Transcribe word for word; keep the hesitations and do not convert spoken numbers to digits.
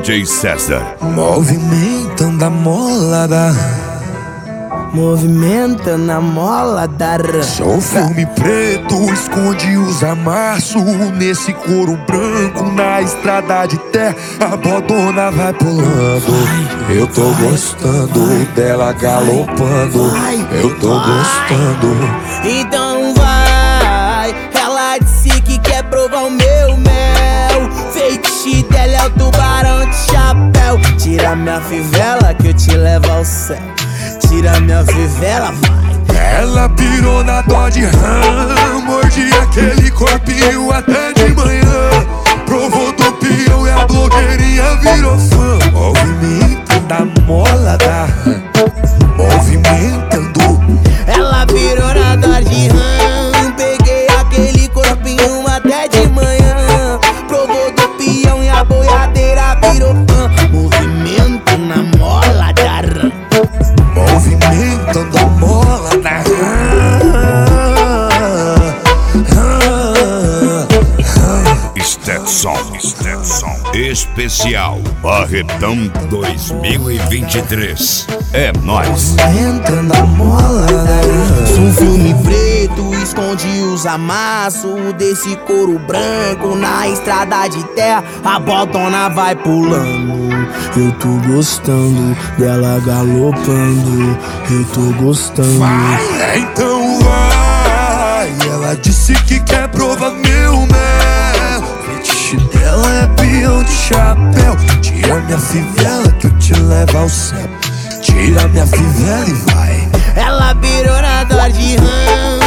J César. Movimentando a mola da Movimentando a mola da Sou filme preto, esconde os amassos nesse couro branco, na estrada de terra a bodona vai pulando. Vai, Eu tô vai, gostando vai, dela galopando. vai, Eu tô vai. gostando. Então vai, ela disse que quer provar o meu mel. Feitiço dela é o tubarão de chapéu. Tira minha fivela que eu te levo ao céu. Tira minha fivela, vai. Ela pirou na Dodge Ram, mordi aquele corpinho até de manhã. Provou do peão e a blogueirinha virou fã. Movimentando a mola da Movimentando. Ela virou na Dodge Ram, peguei aquele corpinho até de manhã. Provou do peão e a boiadeira virou fã. Movimento na mola da Ram. Movimentando a mola da Stetson, Stetson especial Barretão dois mil e vinte e três. É nóis. Movimentando a mola da Sou um filme preto, esconde os amassos desse couro branco, na estrada de terra a bodona vai pulando. Eu tô gostando dela galopando. Eu tô gostando. Vai, então vai. Ela disse que quer provar meu mel. Fetiche dela é peão de chapéu. Tira minha fivela que eu te levo ao céu. Tira minha fivela e vai. Ela virou na Dodge Ram,